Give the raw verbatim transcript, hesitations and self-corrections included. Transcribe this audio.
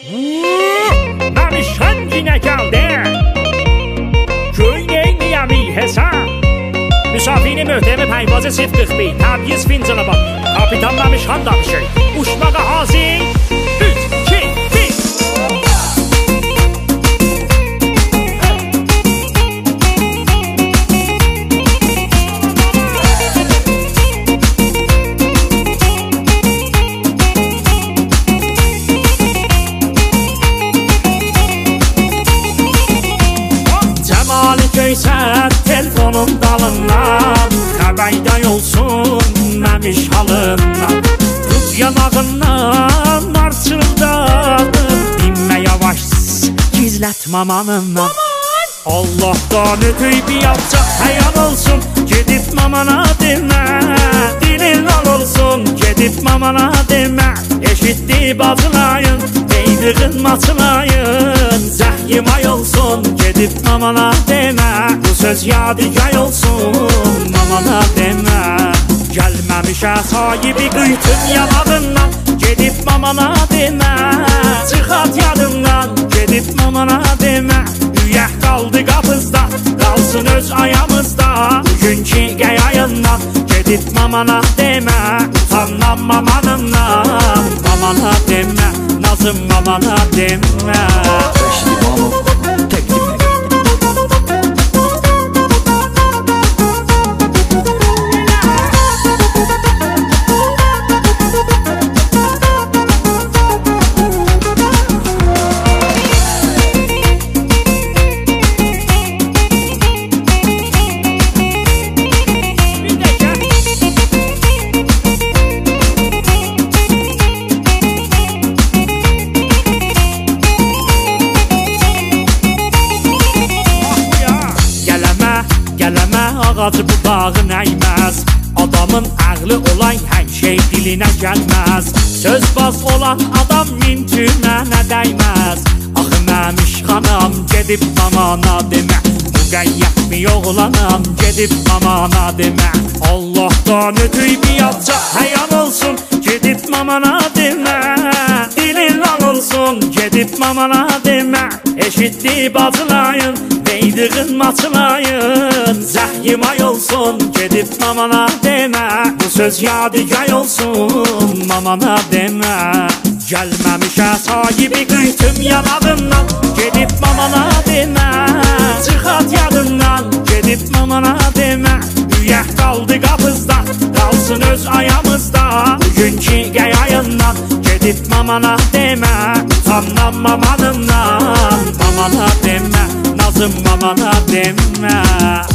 Məmişən yine gəldi. Göynəyniyəmi hesab. Müsafini möhtəmi pəyvazı sıfır qırx bir. Təbyiz fincanı bak. Kapitan Məmişən danışır. Uçmağa hazır. üç, iki, bir. Göysət telefonun dalından, xəbərdə olsun məmiş halından. Tut yanağından, marçıldadım, dinmə yavaş, gizlət mamanından. Allah'tan ötüy bir yapacaq həyan olsun, gedib mamana demə. Dilin al olsun, gedib mamana demə. Eşitdi bacılayın, deydiğin maçılayın. Zəhyim ay olsun, gedib mamana demə. Bu söz yadigar olsun, mamana demə. Gəlməmişə sahibi qıytın yanağından, gedib mamana demə. Çıxat yadından, gedib mamana demə. Üyək qaldı qapızda, qalsın öz ayamızda. Bugünkü qəyayından, gedib mamana demə. Utanmam mamanından, mamana demə. Nazım mamana demə. Ağacı budağın əyməz. Adamın ağlı olan hər şey dilinə gəlməz. Sözbaz olan adam min tümənə dəyməz. Axı Məmiş xanam gedib mamana demə. Müqəyyət mi oğlanam gedib mamana demə. Allah'tan ötüy bir yapacaq həyan olsun, gedib mamana demə. Dilin al olsun, gedib mamana demə. Eşitdi bacılayın, deydiğin maçılayın. Zəhyim ay olsun, gedib mamana demə. Bu söz yadigar olsun, mamana demə. Gəlməmişə sahibi qıytım yanağından, gedib mamana demə. Çıxat yadından, gedib mamana demə. Üyək qaldı qapızda, qalsın öz ayamızda. Bugünkü qəyayından, gedib mamana demə. Utanmam mamanından, mamana demə. Nazım mamana demə.